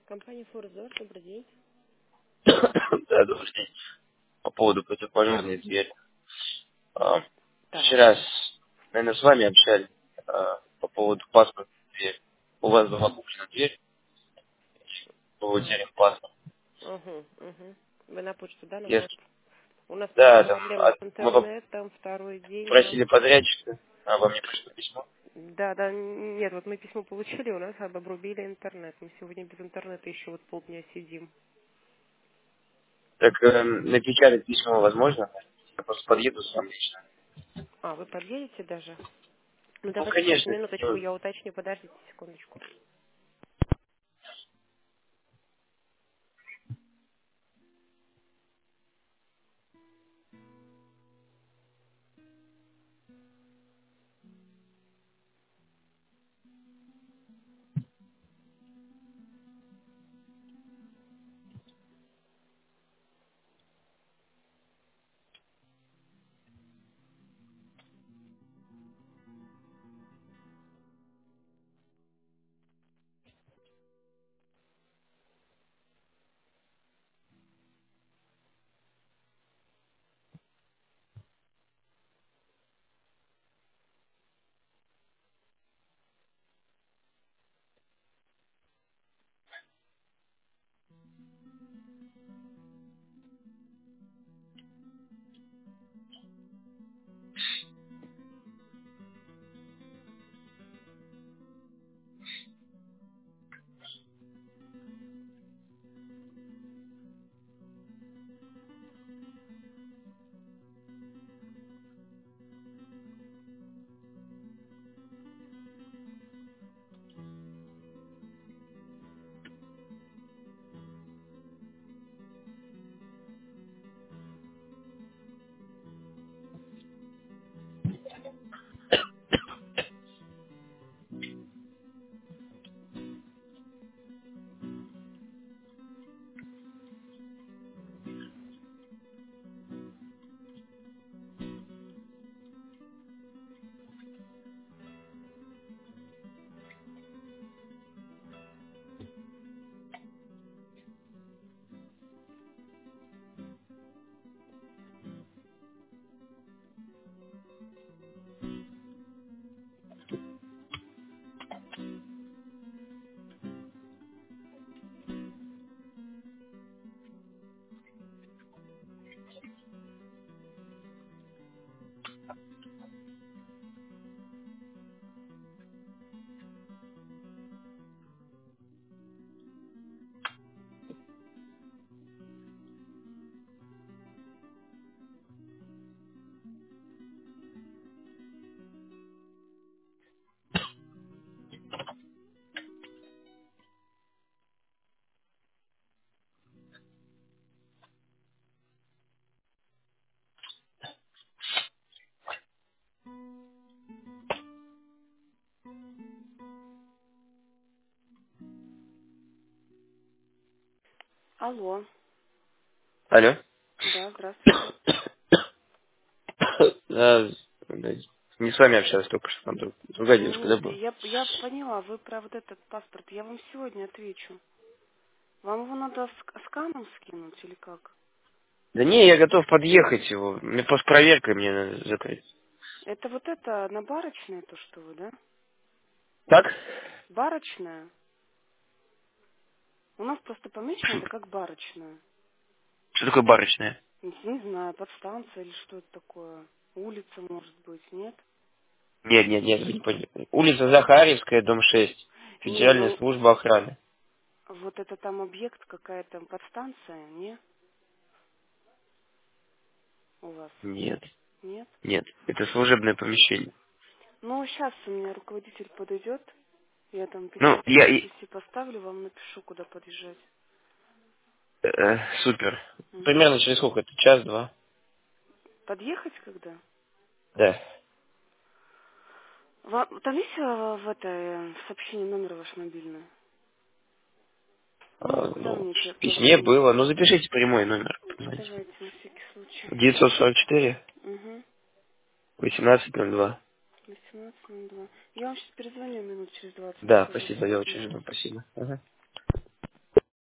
Компания Форзор, добрый день. Да, добрый день. По поводу противопожарной двери. Так. Вчера, наверное, с вами общались по поводу паспорта двери. У вас была куплена дверь по утере паспорта. Угу. Вы на почту, да, нам? Если, У нас просто да, там, проблема с мы интернетом, второй день нам... попросили подрядчика, а вам не пришло письмо. Да, нет, вот мы письмо получили, у нас обрубили интернет. Мы сегодня без интернета еще вот полдня сидим. Так напечатать письмо возможно? Я просто подъеду сам лично. А, вы подъедете даже? Ну, Ну, давайте сейчас, конечно. минуточку, я уточню, подождите секундочку. Алло. Алло. Да, здравствуйте. Да, не с вами общался только что, там другая девушка, да, Нет, была? я поняла, вы про вот этот паспорт. Я вам сегодня отвечу. Вам его надо сканом скинуть или как? Да не, я готов подъехать его. Мне просто проверкой мне надо закрыть. Это вот это на барочное то, что вы, да? Так? Барочная? У нас просто помечено это как барочная. Что такое барочная? Не знаю, подстанция или что это такое. Улица, может быть, нет? Нет, вы не поняли. Улица Захарьевская, дом 6. Не, Федеральная ну служба охраны. вот это там объект, какая-то подстанция, не? У вас? Нет, Нет? нет. Это служебное помещение. Ну, сейчас у меня руководитель подойдет. Я там Ну, печать подписи поставлю, вам напишу, куда подъезжать. супер. Мгм. Примерно через сколько? Это час-два? Подъехать когда? Да. Там есть в в сообщении номер ваш мобильный? Ну, куда Ну, мне в письме позвонить? было. Ну, запишите прямой номер. Позвоните. Давайте на всякий случай. 944 Угу. 1802. 18:02. Я вам сейчас перезвоню минут через 20 Да, нахожусь. спасибо, я очень Мгм. жду, спасибо. Ага.